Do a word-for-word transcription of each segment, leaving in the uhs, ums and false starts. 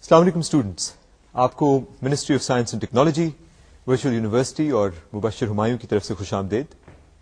अस्सलाम वालेकुम स्टूडेंट्स, आपको ministry of science and technology virtual university और मुबशर हुमायूं की तरफ से खुश आमदेद।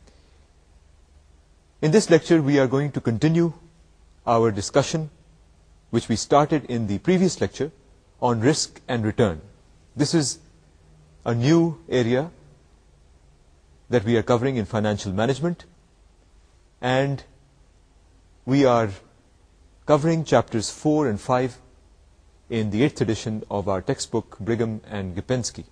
In this lecture we are going to continue our discussion which we started in the previous lecture on risk and return. This is a new area that we are covering in financial management, and we are covering chapters four and five in the eighth edition of our textbook Brigham and Gipensky.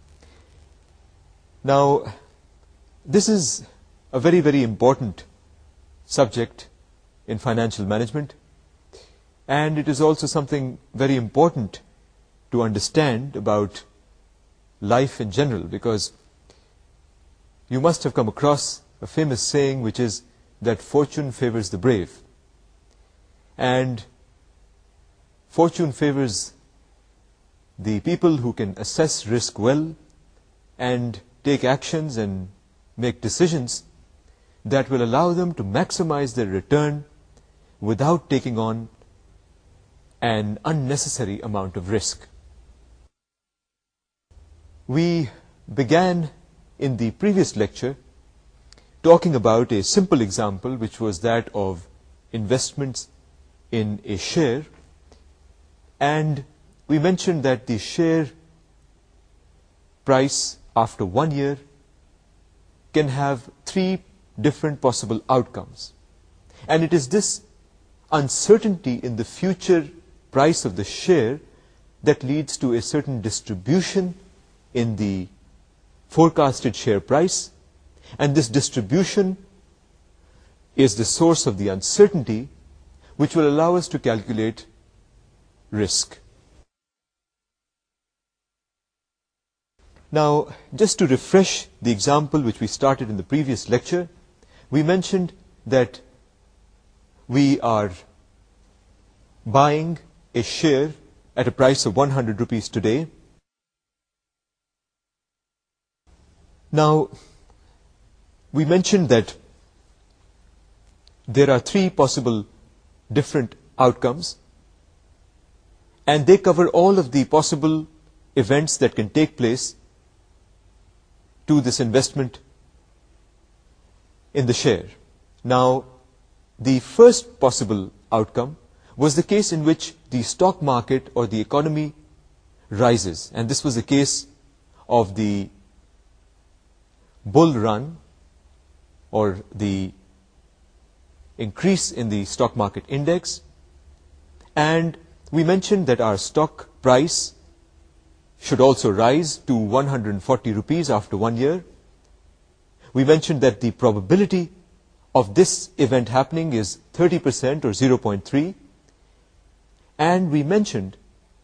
Now, this is a very, very important subject in financial management, and it is also something very important to understand about life in general, because you must have come across a famous saying which is that fortune favors the brave, and fortune favors the people who can assess risk well and take actions and make decisions that will allow them to maximize their return without taking on an unnecessary amount of risk. We began in the previous lecture talking about a simple example, which was that of investments in a share, and we mentioned that the share price after one year can have three different possible outcomes, and it is this uncertainty in the future price of the share that leads to a certain distribution in the forecasted share price, and this distribution is the source of the uncertainty which will allow us to calculate risk. Now, just to refresh the example which we started in the previous lecture, we mentioned that we are buying a share at a price of one hundred rupees today. Now, we mentioned that there are three possible different outcomes, and they cover all of the possible events that can take place to this investment in the share. Now, the first possible outcome was the case in which the stock market or the economy rises, and this was the case of the bull run or the increase in the stock market index, and we mentioned that our stock price should also rise to one hundred forty rupees after one year. We mentioned that the probability of this event happening is thirty percent or zero point three, and we mentioned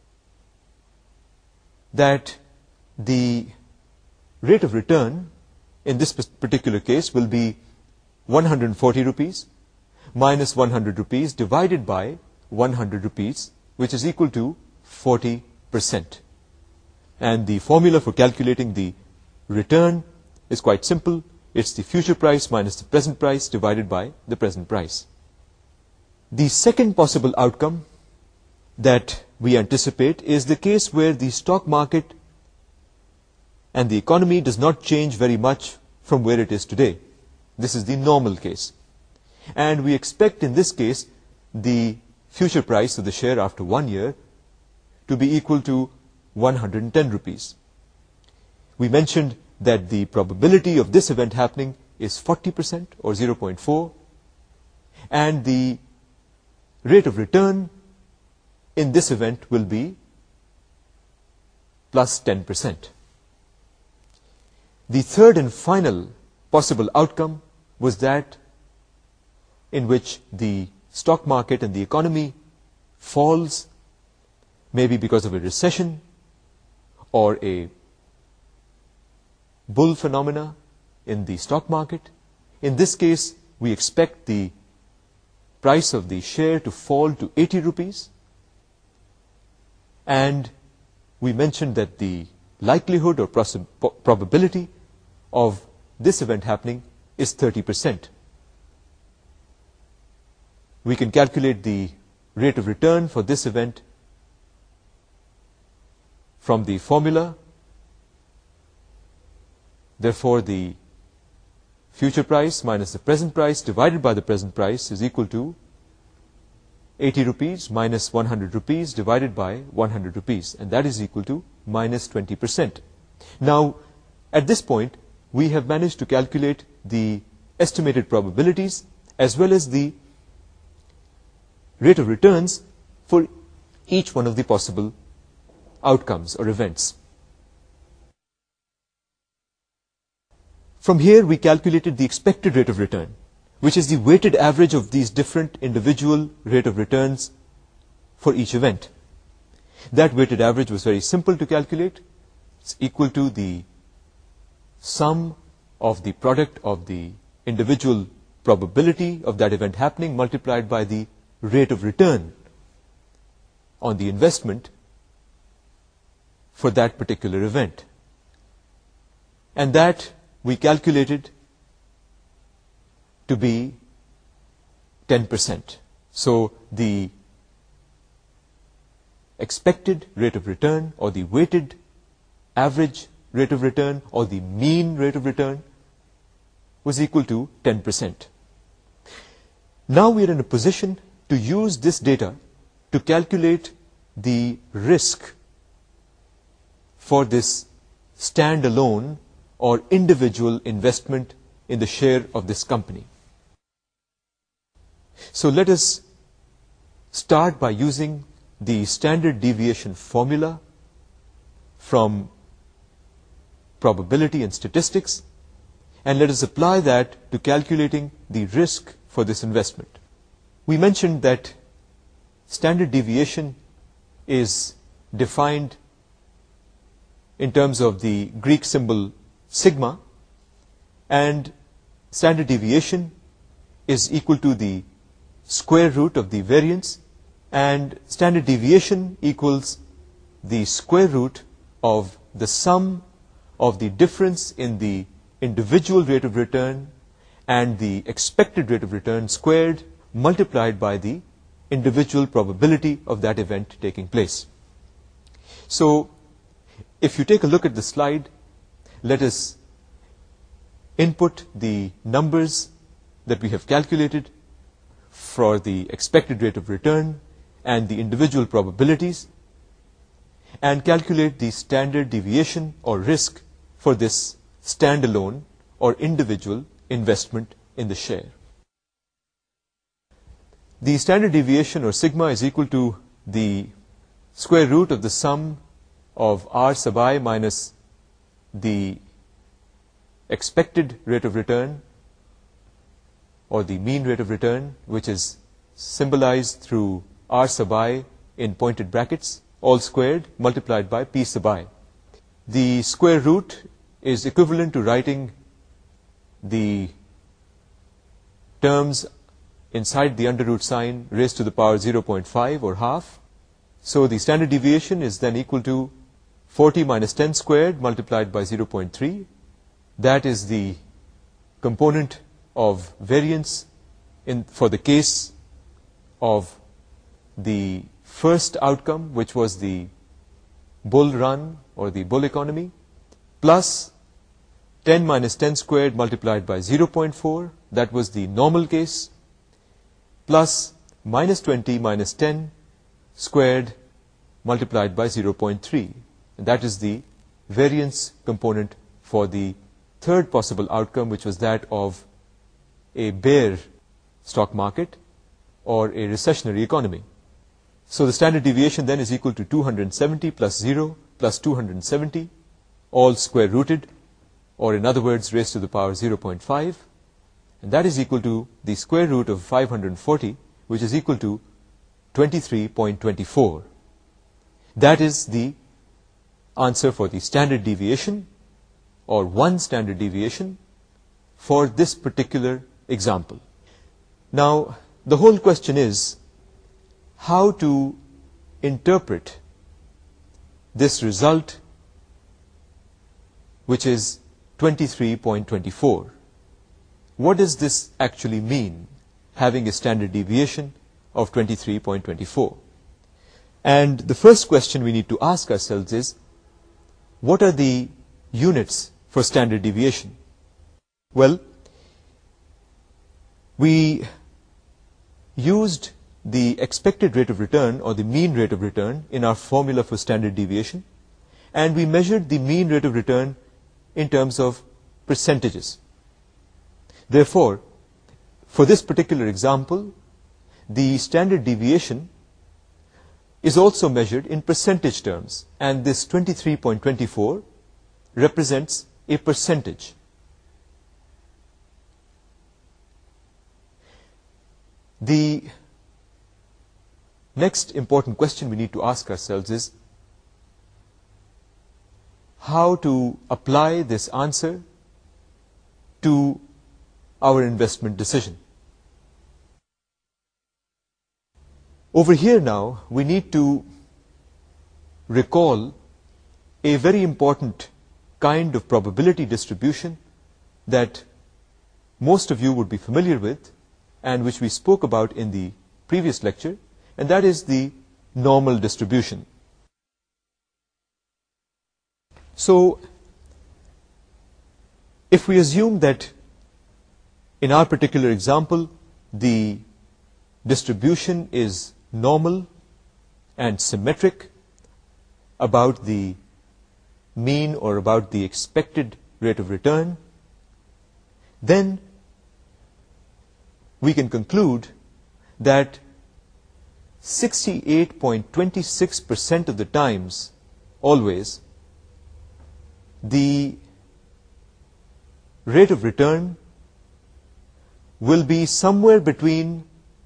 that the rate of return in this particular case will be one hundred forty rupees minus one hundred rupees divided by one hundred rupees, which is equal to forty percent. And the formula for calculating the return is quite simple. It's the future price minus the present price divided by the present price. The second possible outcome that we anticipate is the case where the stock market and the economy does not change very much from where it is today. This is the normal case. And we expect in this case the future price of the share after one year to be equal to one hundred ten rupees. We mentioned that the probability of this event happening is forty percent or zero point four, and the rate of return in this event will be plus ten percent. The third and final possible outcome was that in which the stock market and the economy falls, maybe because of a recession or a bull phenomena in the stock market. In this case, we expect the price of the share to fall to eighty rupees, and we mentioned that the likelihood or probability of this event happening is thirty percent. We can calculate the rate of return for this event from the formula. Therefore, the future price minus the present price divided by the present price is equal to eighty rupees minus one hundred rupees divided by one hundred rupees, and that is equal to minus twenty percent. Now, at this point, we have managed to calculate the estimated probabilities as well as the rate of returns for each one of the possible outcomes or events. From here, we calculated the expected rate of return, which is the weighted average of these different individual rate of returns for each event. That weighted average was very simple to calculate. It's equal to the sum of the product of the individual probability of that event happening multiplied by the rate of return on the investment for that particular event. And that we calculated to be ten percent. So the expected rate of return or the weighted average rate of return or the mean rate of return was equal to ten percent. Now we are in a position to use this data to calculate the risk for this standalone or individual investment in the share of this company. So let us start by using the standard deviation formula from probability and statistics, and let us apply that to calculating the risk for this investment. We mentioned that standard deviation is defined in terms of the Greek symbol sigma, and standard deviation is equal to the square root of the variance, and standard deviation equals the square root of the sum of the difference in the individual rate of return and the expected rate of return squared multiplied by the individual probability of that event taking place. So, if you take a look at the slide, let us input the numbers that we have calculated for the expected rate of return and the individual probabilities, and calculate the standard deviation or risk for this standalone or individual investment in the share. The standard deviation or sigma is equal to the square root of the sum of r sub I minus the expected rate of return or the mean rate of return, which is symbolized through r sub I in pointed brackets, all squared, multiplied by p sub I. The square root is equivalent to writing the terms inside the under root sign raised to the power zero point five or half. So the standard deviation is then equal to forty minus ten squared multiplied by zero point three. That is the component of variance in for the case of the first outcome, which was the bull run or the bull economy, plus ten minus ten squared multiplied by zero point four, that was the normal case, plus minus twenty minus ten squared multiplied by zero point three. And that is the variance component for the third possible outcome, which was that of a bear stock market or a recessionary economy. So the standard deviation then is equal to two hundred seventy plus zero plus two hundred seventy, all square rooted, or in other words raised to the power zero point five, and that is equal to the square root of five hundred forty, which is equal to twenty-three point two four. That is the answer for the standard deviation or one standard deviation for this particular example. Now, the whole question is how to interpret this result, which is twenty-three point two four. What does this actually mean, having a standard deviation of twenty-three point two four? And the first question we need to ask ourselves is, what are the units for standard deviation? Well, we used the expected rate of return or the mean rate of return in our formula for standard deviation, and we measured the mean rate of return in terms of percentages. Therefore, for this particular example, the standard deviation is also measured in percentage terms, and this twenty-three point two four represents a percentage. The next important question we need to ask ourselves is how to apply this answer to our investment decision. Over here now, we need to recall a very important kind of probability distribution that most of you would be familiar with and which we spoke about in the previous lecture, and that is the normal distribution. So, if we assume that in our particular example, the distribution is normal and symmetric about the mean or about the expected rate of return, then we can conclude that sixty-eight point two six percent of the times, always, the rate of return will be somewhere between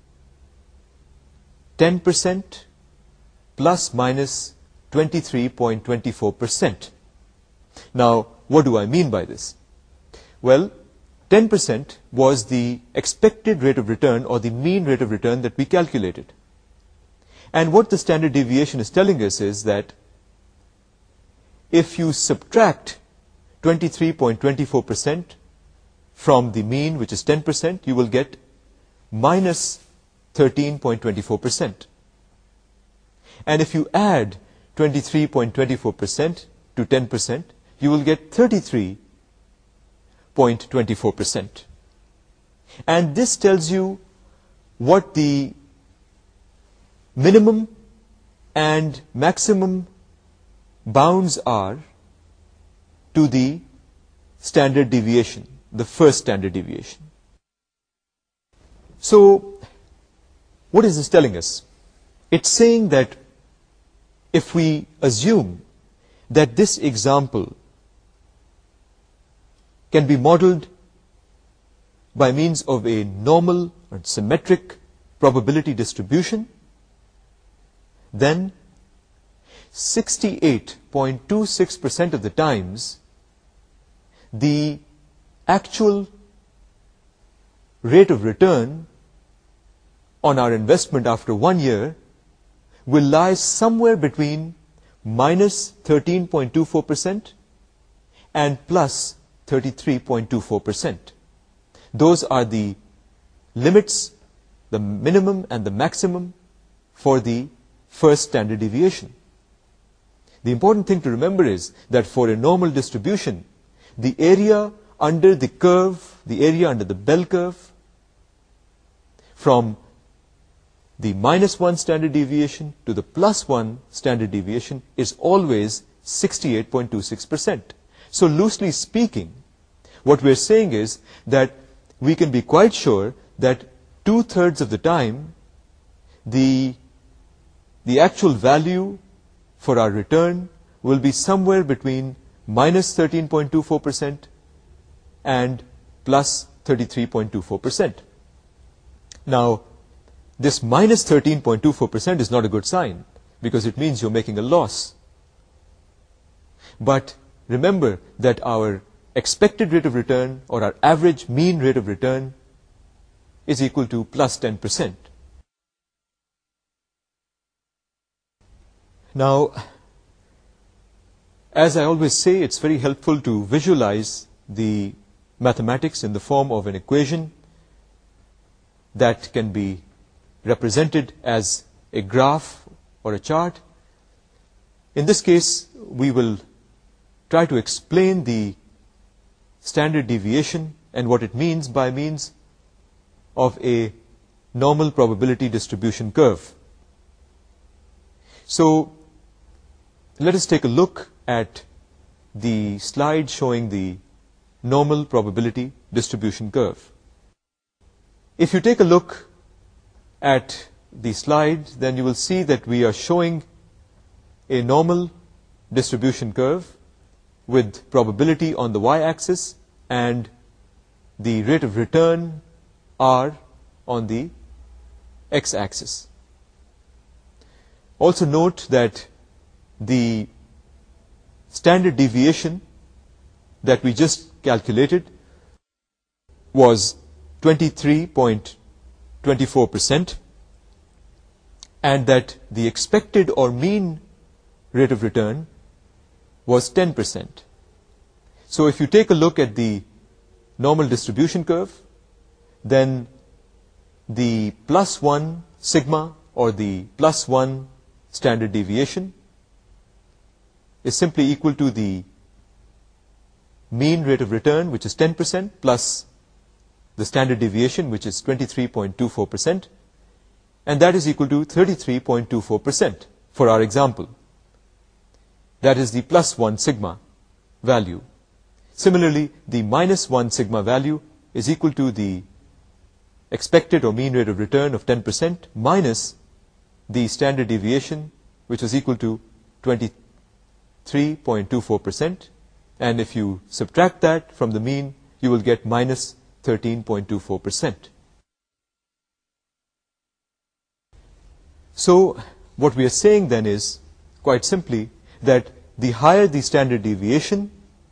ten percent plus minus twenty-three point two four percent. Now, what do I mean by this? Well, ten percent was the expected rate of return or the mean rate of return that we calculated. And what the standard deviation is telling us is that if you subtract twenty-three point two four percent from the mean, which is ten percent, you will get minus thirteen point two four percent. And if you add twenty-three point two four percent to ten percent, you will get thirty-three point two four percent. And this tells you what the minimum and maximum bounds are to the standard deviation, the first standard deviation. So, what is this telling us? It's saying that if we assume that this example can be modeled by means of a normal and symmetric probability distribution, then sixty-eight point two six percent of the times the actual rate of return on our investment after one year will lie somewhere between minus thirteen point two four percent and plus thirty-three point two four percent. Those are the limits, the minimum and the maximum for the first standard deviation. The important thing to remember is that for a normal distribution, the area under the curve, the area under the bell curve, from the minus one standard deviation to the plus one standard deviation is always sixty-eight point two six percent. So loosely speaking, what we're saying is that we can be quite sure that two-thirds of the time, the, the actual value for our return will be somewhere between minus thirteen point two four percent and plus thirty-three point two four percent. Now, this minus thirteen point two four percent is not a good sign because it means you're making a loss. But remember that our expected rate of return or our average mean rate of return is equal to plus ten percent. Now, as I always say, it's very helpful to visualize the mathematics in the form of an equation that can be represented as a graph or a chart. In this case, we will try to explain the standard deviation and what it means by means of a normal probability distribution curve. So let us take a look at the slide showing the normal probability distribution curve. If you take a look at the slide, then you will see that we are showing a normal distribution curve with probability on the y-axis and the rate of return r on the x-axis. Also note that the standard deviation that we just calculated was twenty-three point two four percent and that the expected or mean rate of return was ten percent. So if you take a look at the normal distribution curve, then the plus one sigma or the plus one standard deviation is simply equal to the mean rate of return, which is ten percent, plus the standard deviation, which is twenty-three point two four percent, and that is equal to thirty-three point two four percent for our example. That is the plus one sigma value. Similarly, the minus one sigma value is equal to the expected or mean rate of return of ten percent minus the standard deviation, which was equal to twenty-three point two four percent, and if you subtract that from the mean, you will get minus thirteen point two four percent. So what we are saying then is, quite simply, that the higher the standard deviation,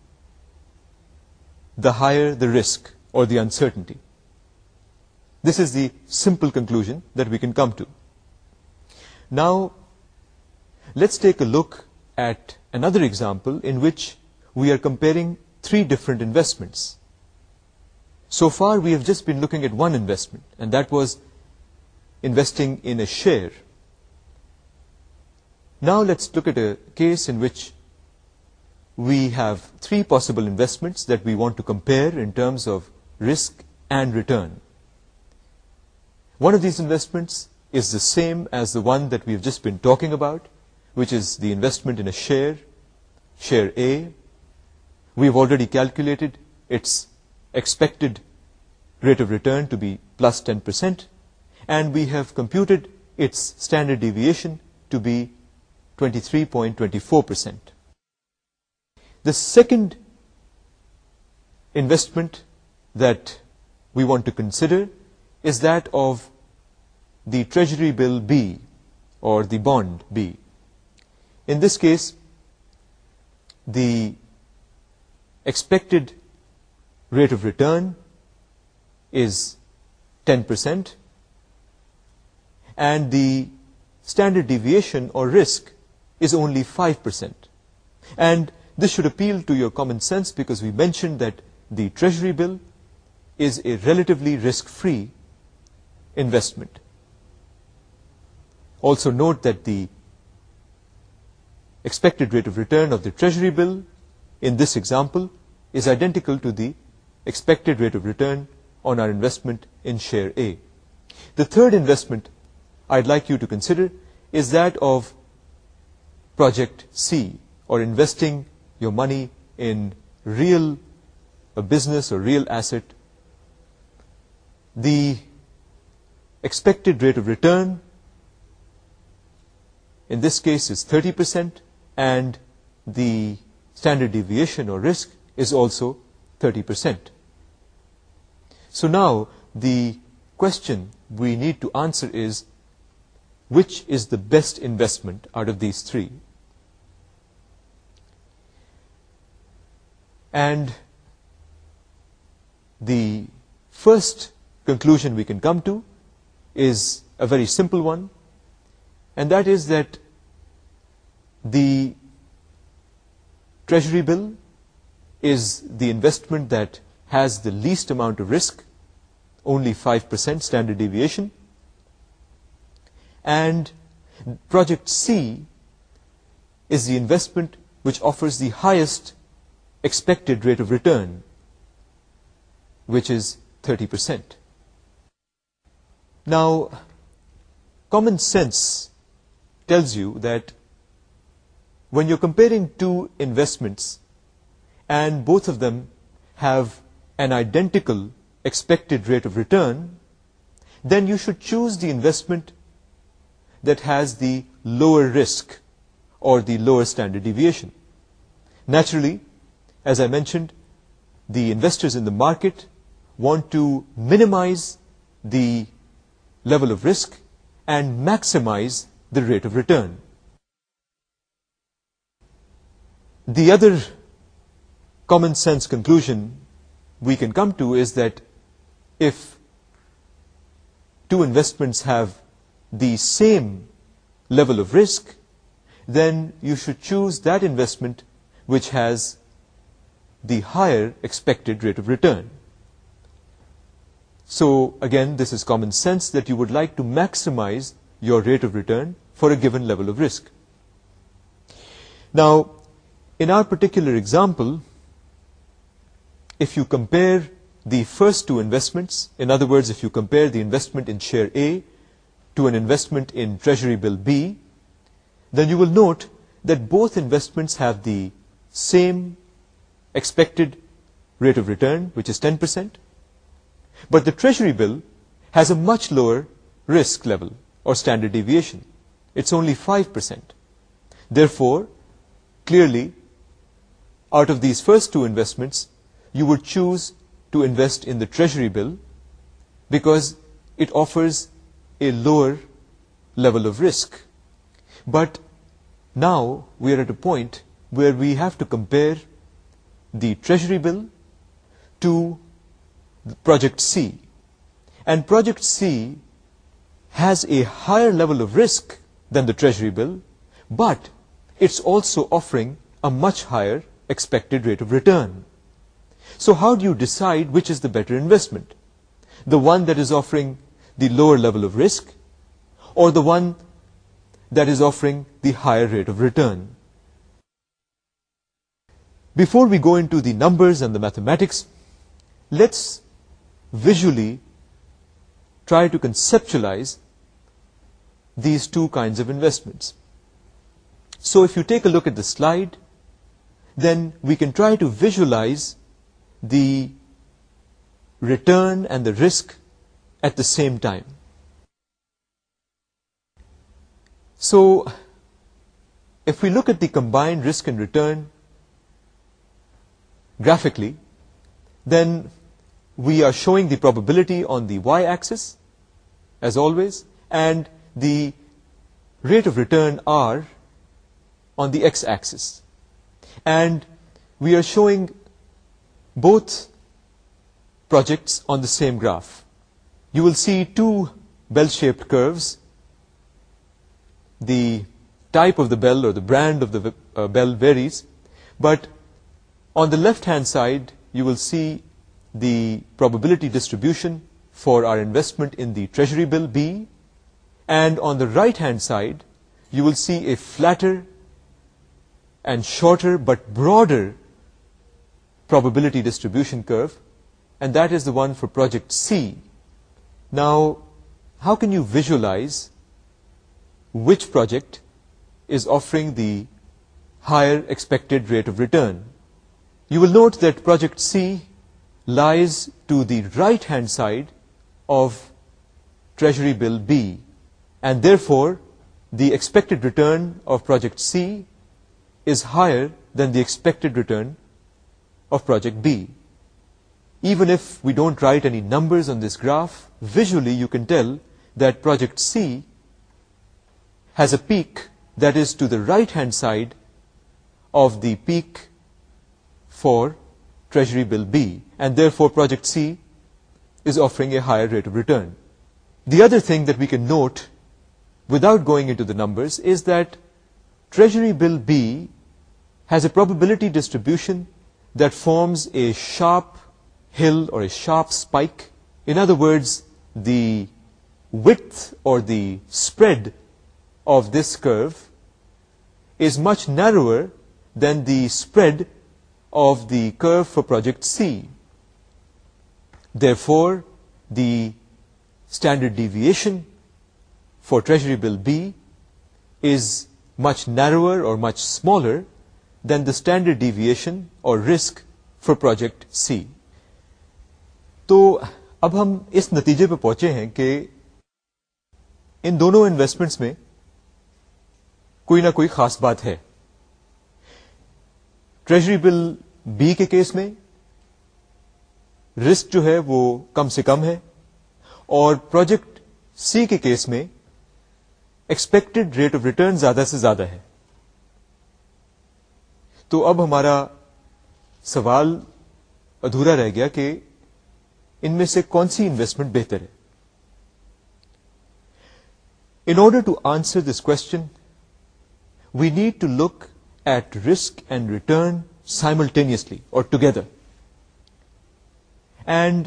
the higher the risk or the uncertainty. This is the simple conclusion that we can come to. Now, let's take a look at another example in which we are comparing three different investments. So far, we have just been looking at one investment, and that was investing in a share. Now, let's look at a case in which we have three possible investments that we want to compare in terms of risk and return. One of these investments is the same as the one that we have just been talking about, which is the investment in a share, share A. We have already calculated its expected rate of return to be plus ten percent, and we have computed its standard deviation to be twenty-three point two four percent. The second investment that we want to consider is that of the Treasury bill B, or the bond B. In this case, the expected rate of return is ten percent, and the standard deviation or risk is only five percent. And this should appeal to your common sense, because we mentioned that the Treasury bill is a relatively risk-free investment. Also note that the expected rate of return of the Treasury bill in this example is identical to the expected rate of return on our investment in share A. The third investment I'd like you to consider is that of Project C, or investing your money in real a business or real asset. The expected rate of return in this case is thirty percent, and the standard deviation or risk is also thirty percent. So now the question we need to answer is, which is the best investment out of these three? And the first conclusion we can come to is a very simple one, and that is that the Treasury bill is the investment that has the least amount of risk, only five percent standard deviation, and Project C is the investment which offers the highest expected rate of return, which is thirty percent. Now, common sense tells you that when you're comparing two investments and both of them have an identical expected rate of return, then you should choose the investment that has the lower risk or the lower standard deviation. Naturally, as I mentioned, the investors in the market want to minimize the level of risk and maximize the rate of return. The other common sense conclusion we can come to is that if two investments have the same level of risk, then you should choose that investment which has the higher expected rate of return. So again, this is common sense that you would like to maximize your rate of return for a given level of risk. Now, in our particular example, if you compare the first two investments, in other words, if you compare the investment in share A to an investment in treasury bill B, then you will note that both investments have the same expected rate of return, which is ten percent, but the treasury bill has a much lower risk level or standard deviation. It's only five percent. Therefore, clearly, out of these first two investments, you would choose to invest in the treasury bill because it offers a lower level of risk. But now we are at a point where we have to compare the treasury bill to project C. And project C has a higher level of risk than the treasury bill, but it's also offering a much higher expected rate of return. So how do you decide which is the better investment? The one that is offering the lower level of risk, or the one that is offering the higher rate of return? Before we go into the numbers and the mathematics, let's visually try to conceptualize these two kinds of investments. So if you take a look at the slide, then we can try to visualize the return and the risk at the same time. So if we look at the combined risk and return graphically, then we are showing the probability on the y-axis, as always, and the rate of return R on the x-axis. And we are showing both projects on the same graph. You will see two bell-shaped curves. The type of the bell or the brand of the uh, bell varies, but on the left-hand side, you will see the probability distribution for our investment in the treasury bill B, and on the right-hand side, you will see a flatter and shorter but broader probability distribution curve, and that is the one for project C. Now, how can you visualize which project is offering the higher expected rate of return? You will note that project C lies to the right-hand side of treasury bill B, and therefore the expected return of project C is higher than the expected return of project B. Even if we don't write any numbers on this graph, visually you can tell that project C has a peak that is to the right-hand side of the peak for treasury bill B, and therefore project C is offering a higher rate of return. The other thing that we can note without going into the numbers is that treasury bill B has a probability distribution that forms a sharp hill or a sharp spike. In other words, the width or the spread of this curve is much narrower than the spread of the curve for project C. Therefore, the standard deviation for Treasury Bill B is much narrower or much smaller than the standard deviation or risk for project C. तो अब हम इस नतीजे पे पहुंचे हैं कि इन दोनों इन्वेस्टमेंट्स में कोई ना कोई खास बात है. ट्रेजरी बिल बी के केस में रिस्क जो है वो कम से कम है और प्रोजेक्ट सी के केस में एक्सपेक्टेड रेट ऑफ रिटर्न ज्यादा से ज्यादा है. तो अब हमारा सवाल अधूरा रह गया कि इनमें से कौन सी इन्वेस्टमेंट बेहतर है. In order to answer this question, we need to look at risk and return simultaneously or together. And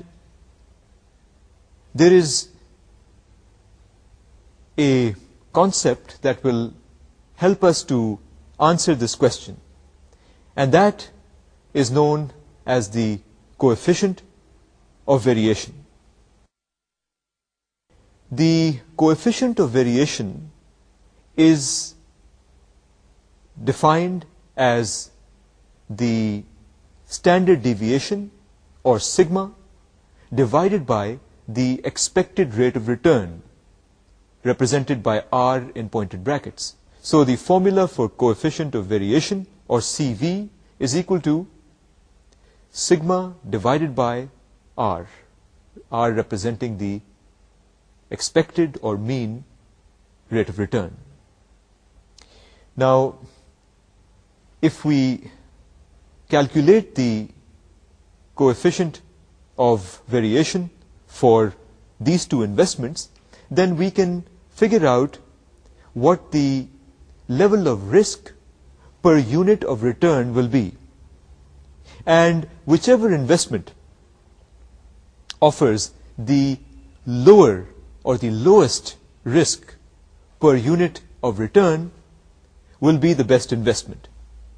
there is a concept that will help us to answer this question, and that is known as the coefficient of variation. The coefficient of variation is defined as the standard deviation or sigma divided by the expected rate of return, represented by R in pointed brackets. So the formula for coefficient of variation or C V is equal to sigma divided by R, R representing the expected or mean rate of return. Now, if we calculate the coefficient of variation for these two investments, then we can figure out what the level of risk per unit of return will be. And whichever investment offers the lower or the lowest risk per unit of return will be the best investment.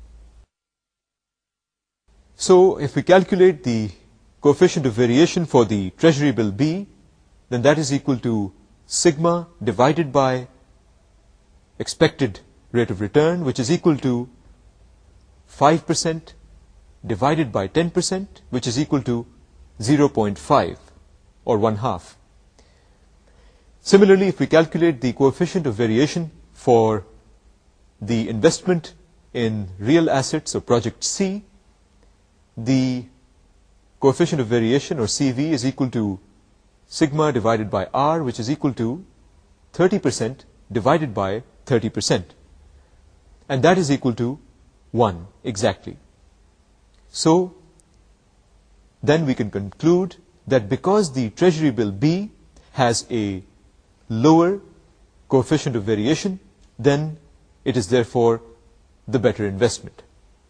So if we calculate the coefficient of variation for the Treasury Bill B, then that is equal to sigma divided by expected rate of return, which is equal to five percent divided by ten percent, which is equal to zero point five or one half. Similarly, if we calculate the coefficient of variation for the investment in real assets of project C, the coefficient of variation or C V is equal to sigma divided by R, which is equal to thirty percent divided by thirty percent. And that is equal to one exactly. So then we can conclude that because the Treasury Bill B has a lower coefficient of variation, then it is therefore the better investment.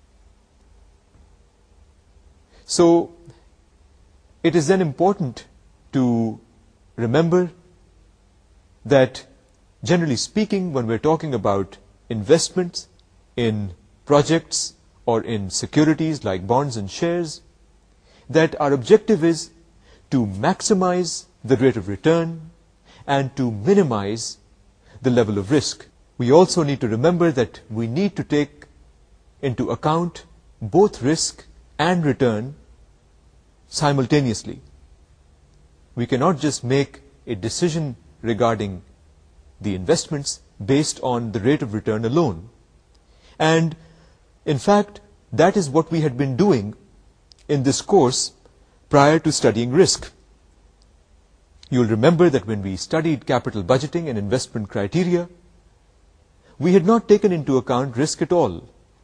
So it is then important to remember that generally speaking, when we're talking about investments in projects or in securities like bonds and shares, that our objective is to maximize the rate of return and to minimize the level of risk. We also need to remember that we need to take into account both risk and return simultaneously. We cannot just make a decision regarding the investments based on the rate of return alone. And in fact, that is what we had been doing in this course prior to studying risk. You'll remember that when we studied capital budgeting and investment criteria, we had not taken into account risk at all.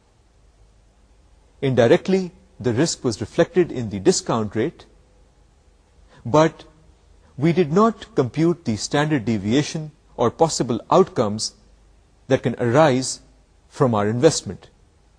Indirectly, the risk was reflected in the discount rate, but we did not compute the standard deviation or possible outcomes that can arise from our investment.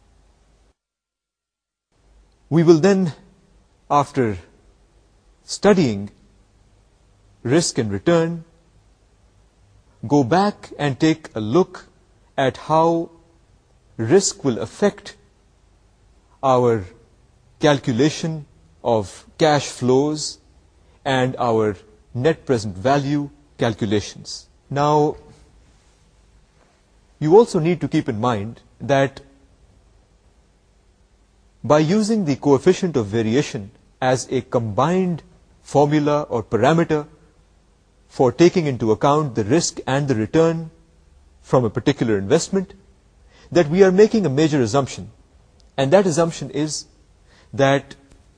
We will then, after studying risk and return, go back and take a look at how risk will affect our calculation of cash flows and our net present value calculations. Now, you also need to keep in mind that by using the coefficient of variation as a combined formula or parameter for taking into account the risk and the return from a particular investment, that we are making a major assumption. And that assumption is that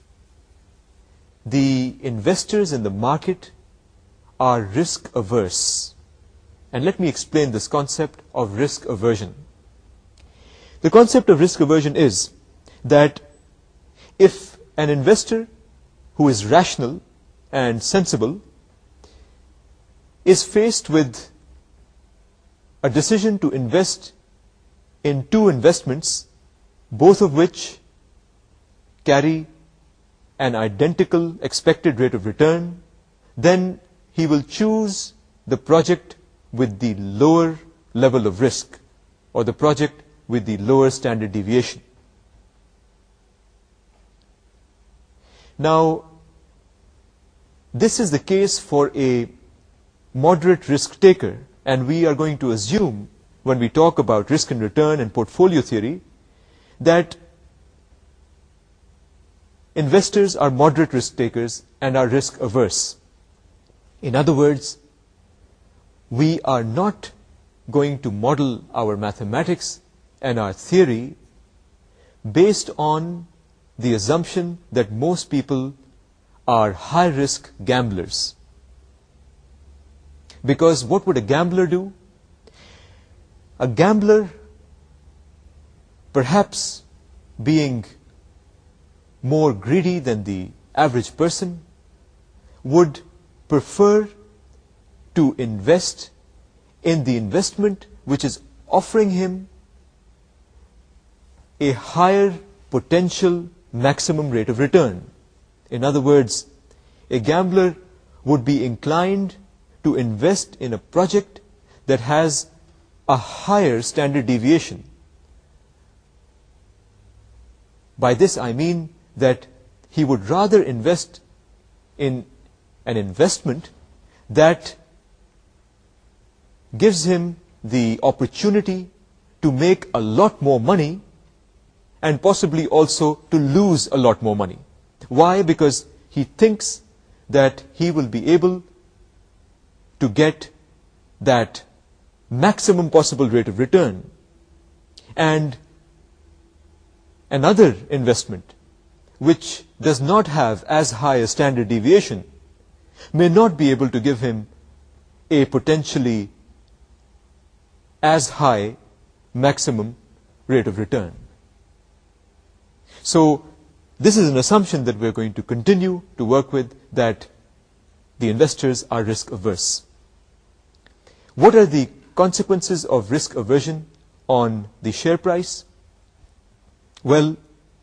the investors in the market are risk averse. And let me explain this concept of risk aversion. The concept of risk aversion is that if an investor who is rational and sensible is faced with a decision to invest in two investments, both of which carry an identical expected rate of return, then he will choose the project with the lower level of risk, or the project with the lower standard deviation. Now, this is the case for a moderate risk taker, and we are going to assume, when we talk about risk and return and portfolio theory, that investors are moderate risk takers and are risk averse. In other words, we are not going to model our mathematics and our theory based on the assumption that most people are high-risk gamblers. Because what would a gambler do? A gambler, perhaps being more greedy than the average person, would prefer to invest in the investment which is offering him a higher potential maximum rate of return. In other words, a gambler would be inclined to invest in a project that has a higher standard deviation. By this I mean that he would rather invest in an investment that gives him the opportunity to make a lot more money and possibly also to lose a lot more money. Why? Because he thinks that he will be able to get that maximum possible rate of return. And another investment which does not have as high a standard deviation may not be able to give him a potentially as high maximum rate of return. So this is an assumption that we're going to continue to work with, that the investors are risk averse. What are the consequences of risk aversion on the share price? Well,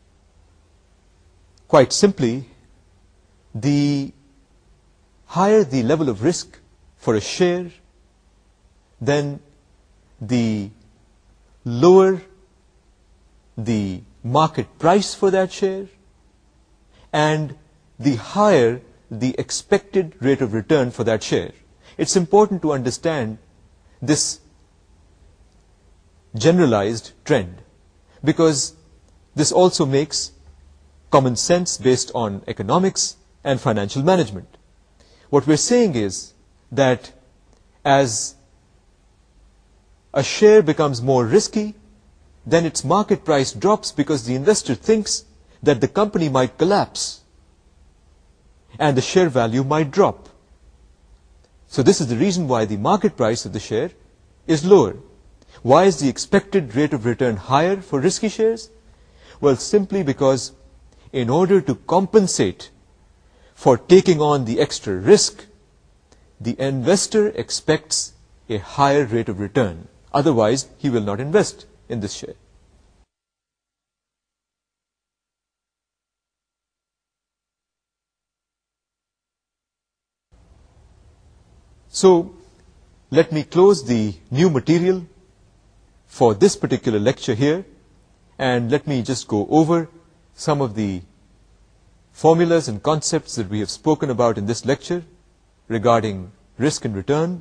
quite simply, the higher the level of risk for a share, then the lower the market price for that share, and the higher the expected rate of return for that share. It's important to understand this generalized trend, because this also makes common sense based on economics and financial management. What we're saying is that as a share becomes more risky, then its market price drops because the investor thinks that the company might collapse and the share value might drop. So this is the reason why the market price of the share is lower. Why is the expected rate of return higher for risky shares? Well, simply because in order to compensate for taking on the extra risk, the investor expects a higher rate of return. Otherwise, he will not invest in this share. So, let me close the new material for this particular lecture here, and let me just go over some of the formulas and concepts that we have spoken about in this lecture regarding risk and return.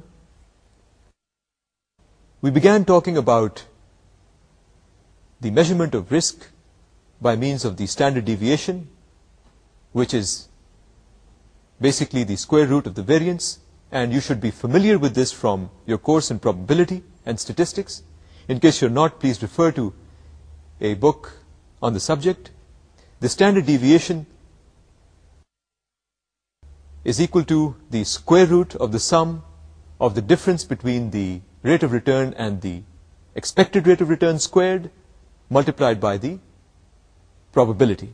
We began talking about the measurement of risk by means of the standard deviation, which is basically the square root of the variance, and you should be familiar with this from your course in probability and statistics. In case you're not, please refer to a book on the subject. The standard deviation is equal to the square root of the sum of the difference between the rate of return and the expected rate of return squared multiplied by the probability.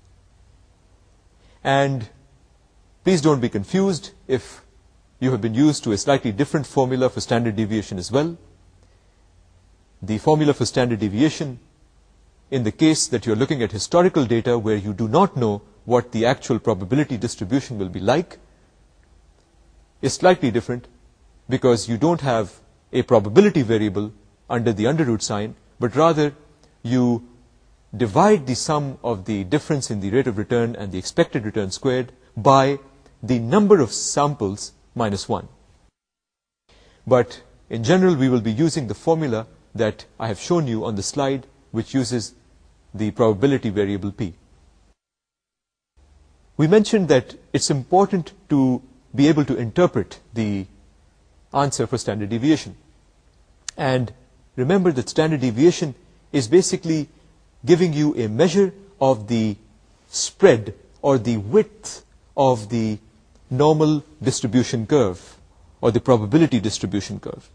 And please don't be confused if you have been used to a slightly different formula for standard deviation as well. The formula for standard deviation, in the case that you're looking at historical data where you do not know what the actual probability distribution will be like, is slightly different because you don't have a probability variable under the under root sign, but rather you divide the sum of the difference in the rate of return and the expected return squared by the number of samples minus one. But in general, we will be using the formula that I have shown you on the slide, which uses the probability variable p. We mentioned that it's important to be able to interpret the answer for standard deviation. And remember that standard deviation is basically giving you a measure of the spread or the width of the normal distribution curve or the probability distribution curve.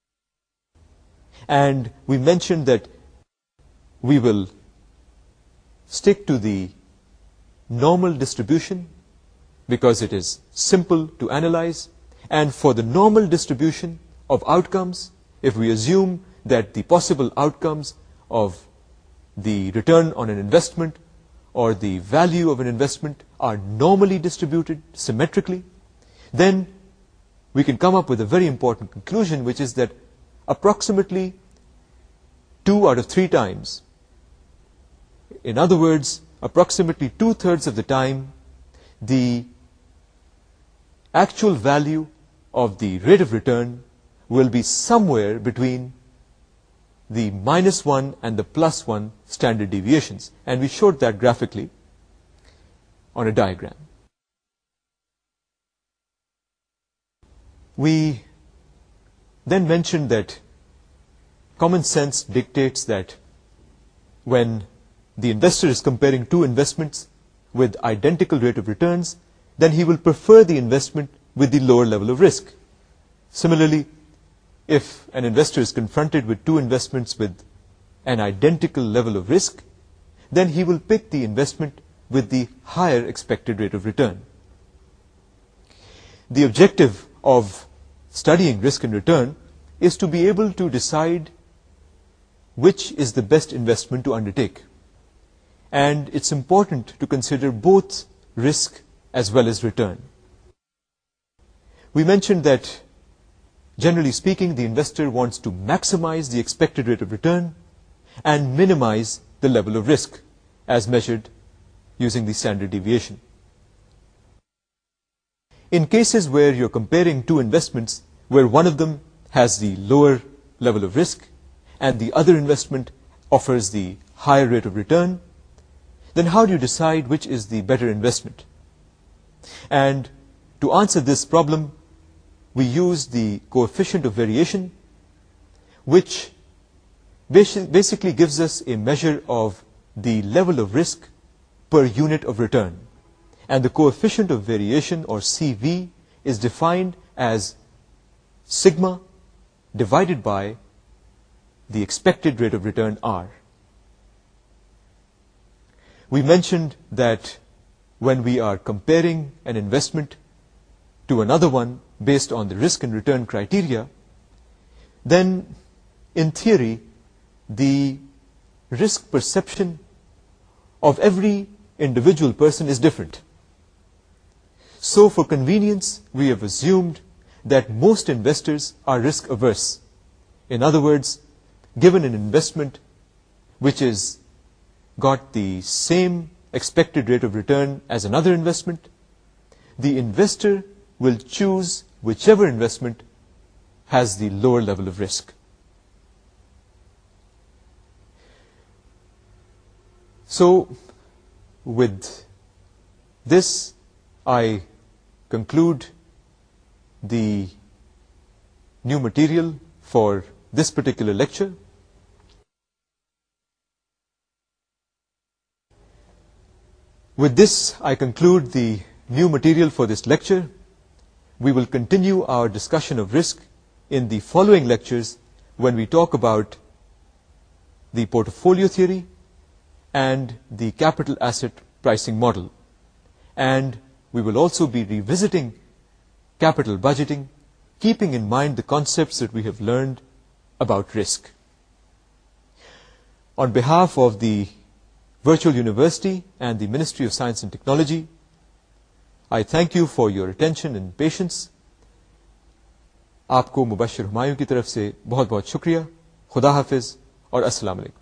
And we mentioned that we will stick to the normal distribution because it is simple to analyze. And for the normal distribution of outcomes, if we assume that the possible outcomes of the return on an investment or the value of an investment are normally distributed symmetrically, then we can come up with a very important conclusion, which is that approximately two out of three times, in other words, approximately two-thirds of the time, the actual value of the rate of return will be somewhere between the minus one and the plus one standard deviations. And we showed that graphically on a diagram. We then mentioned that common sense dictates that when the investor is comparing two investments with identical rate of returns, then he will prefer the investment with the lower level of risk. Similarly, if an investor is confronted with two investments with an identical level of risk, then he will pick the investment with the higher expected rate of return. The objective of studying risk and return is to be able to decide which is the best investment to undertake. And it's important to consider both risk as well as return. We mentioned that, generally speaking, the investor wants to maximize the expected rate of return and minimize the level of risk as measured using the standard deviation. In cases where you're comparing two investments where one of them has the lower level of risk and the other investment offers the higher rate of return, then how do you decide which is the better investment? And to answer this problem, we use the coefficient of variation, which basically gives us a measure of the level of risk per unit of return. And the coefficient of variation, or C V, is defined as sigma divided by the expected rate of return R. We mentioned that when we are comparing an investment to another one based on the risk and return criteria, then in theory, the risk perception of every individual person is different. So for convenience, we have assumed that most investors are risk averse. In other words, given an investment which is got the same expected rate of return as another investment, the investor will choose whichever investment has the lower level of risk. So, with this, I conclude the new material for this particular lecture. With this, I conclude the new material for this lecture. We will continue our discussion of risk in the following lectures when we talk about the portfolio theory and the capital asset pricing model. And we will also be revisiting capital budgeting, keeping in mind the concepts that we have learned about risk. On behalf of the Virtual University and the Ministry of Science and Technology, I thank you for your attention and patience. आपको मुबश्शिर हुमायूं की तरफ से बहुत बहुत शुक्रिया. खुदा हाफिज और अस्सलाम वालेकुम.